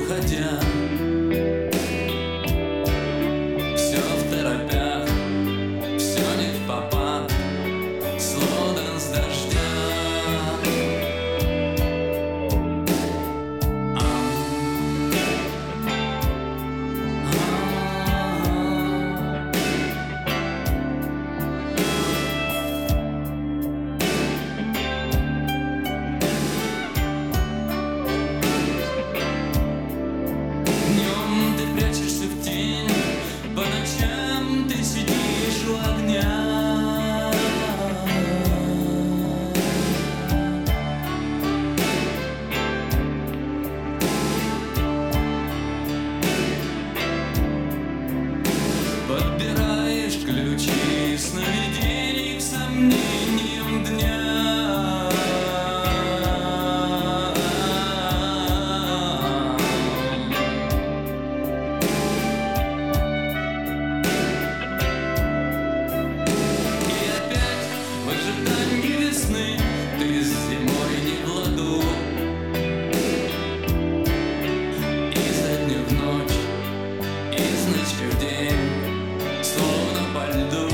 уходя. Все второпях, все не впопад, слоган с дождя. По ночам ты сидишь у огня. Подбираешь ключи сновидений к сомнениям дня. Ты с зимой не в ладу, изо дня в ночь, из ночи в день, словно по льду.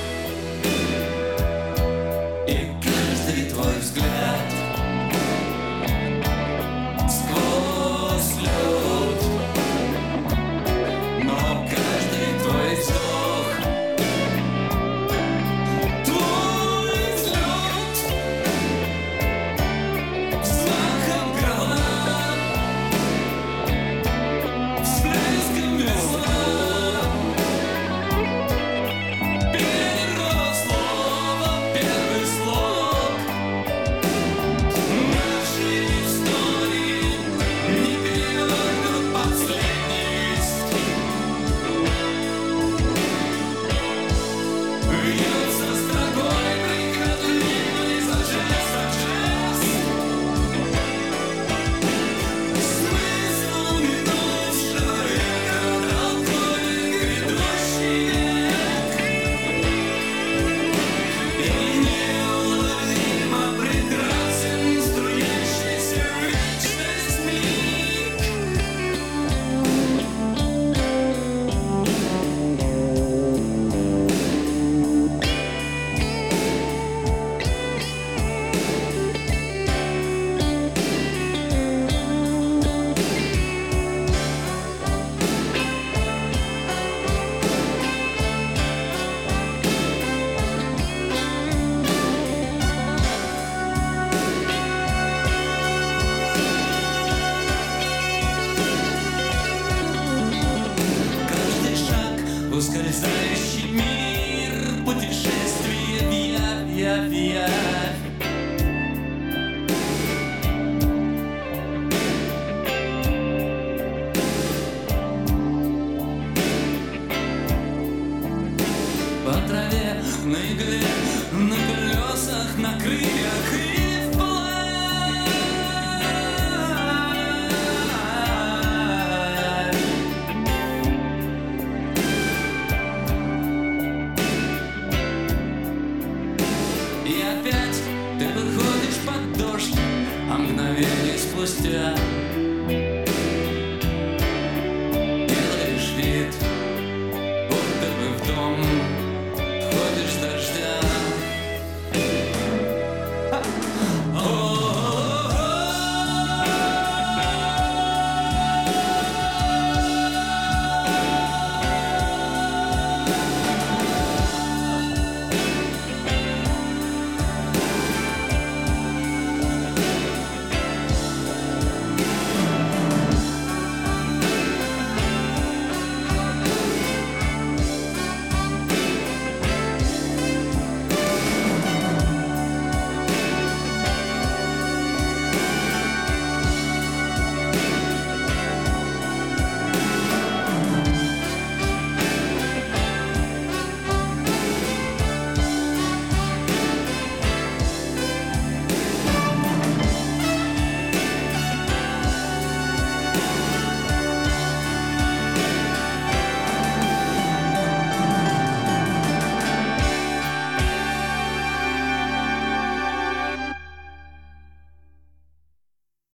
И каждый твой взгляд сквозь лед, но каждый твой вздох ускользающий мир, путешествие в явь. По траве, на игле, на колесах, на крыльях и вплавь. И опять ты выходишь под дождь, а мгновение спустя